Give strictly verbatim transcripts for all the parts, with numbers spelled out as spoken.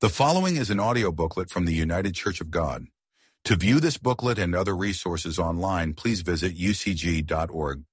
The following is an audio booklet from the United Church of God. To view this booklet and other resources online, please visit u c g dot org.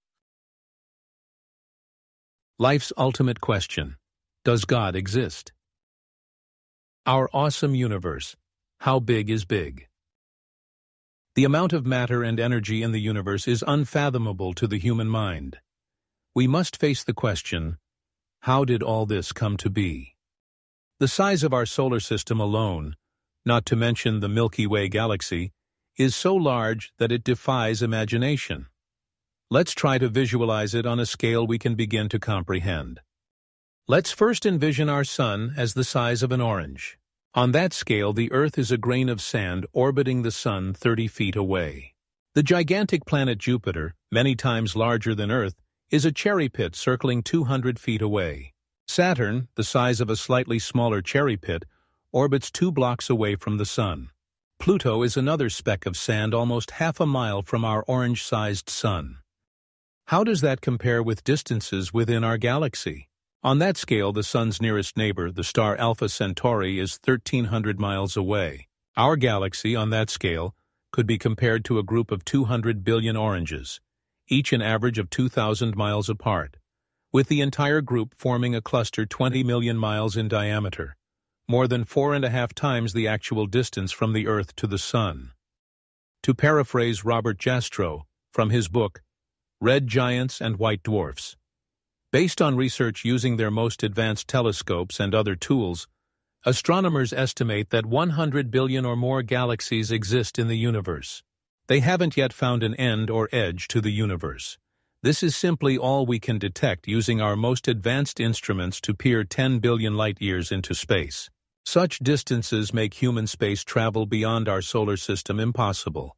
Life's ultimate question: does God exist? Our awesome universe. How big is big? The amount of matter and energy in the universe is unfathomable to the human mind. We must face the question, how did all this come to be? The size of our solar system alone, not to mention the Milky Way galaxy, is so large that it defies imagination. Let's try to visualize it on a scale we can begin to comprehend. Let's first envision our sun as the size of an orange. On that scale, the Earth is a grain of sand orbiting the sun thirty feet away. The gigantic planet Jupiter, many times larger than Earth, is a cherry pit circling two hundred feet away. Saturn, the size of a slightly smaller cherry pit, orbits two blocks away from the sun. Pluto is another speck of sand almost half a mile from our orange-sized sun. How does that compare with distances within our galaxy? On that scale, the sun's nearest neighbor, the star Alpha Centauri, is thirteen hundred miles away. Our galaxy, on that scale, could be compared to a group of two hundred billion oranges, each an average of two thousand miles apart, with the entire group forming a cluster twenty million miles in diameter, more than four and a half times the actual distance from the Earth to the Sun. To paraphrase Robert Jastrow from his book, Red Giants and White Dwarfs, based on research using their most advanced telescopes and other tools, astronomers estimate that one hundred billion or more galaxies exist in the universe. They haven't yet found an end or edge to the universe. This is simply all we can detect using our most advanced instruments to peer ten billion light-years into space. Such distances make human space travel beyond our solar system impossible.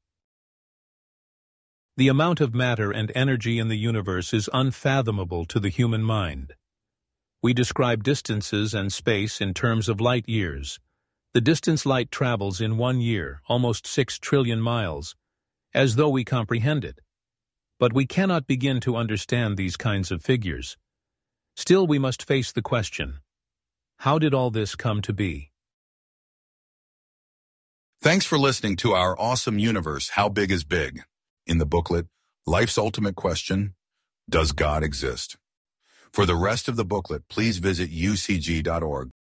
The amount of matter and energy in the universe is unfathomable to the human mind. We describe distances and space in terms of light-years. The distance light travels in one year, almost six trillion miles, as though we comprehend it. But we cannot begin to understand these kinds of figures. Still, we must face the question, how did all this come to be? Thanks for listening to our awesome universe, How Big is Big? In the booklet, Life's Ultimate Question, Does God Exist? For the rest of the booklet, please visit u c g dot org.